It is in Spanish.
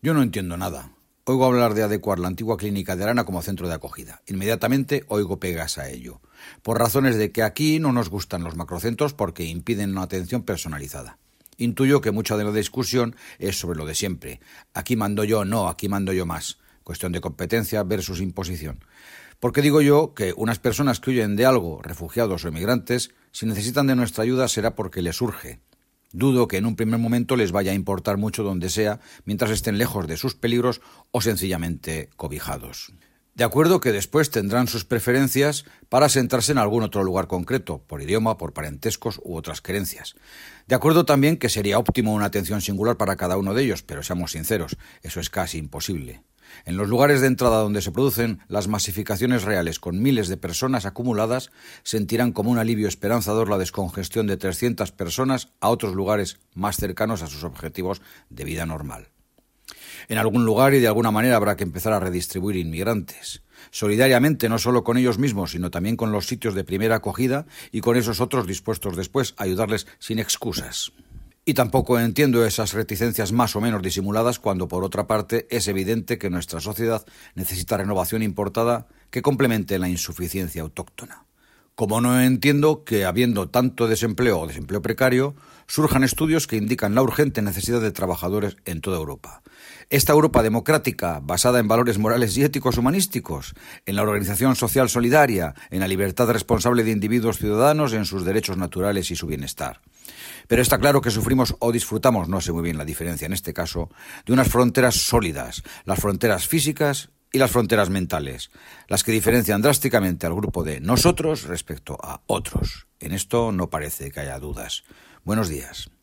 Yo no entiendo nada. Oigo hablar de adecuar la antigua clínica de Arana como centro de acogida. Inmediatamente oigo pegas a ello. Por razones de que aquí no nos gustan los macrocentros porque impiden una atención personalizada. Intuyo que mucha de la discusión es sobre lo de siempre. Aquí mando yo, no, aquí mando yo más. Cuestión de competencia versus imposición. Porque digo yo que unas personas que huyen de algo, refugiados o emigrantes, si necesitan de nuestra ayuda será porque les urge. Dudo que en un primer momento les vaya a importar mucho donde sea, mientras estén lejos de sus peligros o sencillamente cobijados. De acuerdo que después tendrán sus preferencias para sentarse en algún otro lugar concreto, por idioma, por parentescos u otras creencias. De acuerdo también que sería óptimo una atención singular para cada uno de ellos, pero seamos sinceros, eso es casi imposible. En los lugares de entrada donde se producen las masificaciones reales con miles de personas acumuladas, sentirán como un alivio esperanzador la descongestión de 300 personas a otros lugares más cercanos a sus objetivos de vida normal. En algún lugar y de alguna manera habrá que empezar a redistribuir inmigrantes, solidariamente no solo con ellos mismos, sino también con los sitios de primera acogida y con esos otros dispuestos después a ayudarles sin excusas. Y tampoco entiendo esas reticencias más o menos disimuladas cuando, por otra parte, es evidente que nuestra sociedad necesita renovación importada que complemente la insuficiencia autóctona. Como no entiendo que, habiendo tanto desempleo o desempleo precario, surjan estudios que indican la urgente necesidad de trabajadores en toda Europa. Esta Europa democrática, basada en valores morales y éticos humanísticos, en la organización social solidaria, en la libertad responsable de individuos ciudadanos, en sus derechos naturales y su bienestar. Pero está claro que sufrimos o disfrutamos, no sé muy bien la diferencia en este caso, de unas fronteras sólidas, las fronteras físicas y las fronteras mentales, las que diferencian drásticamente al grupo de nosotros respecto a otros. En esto no parece que haya dudas. Buenos días.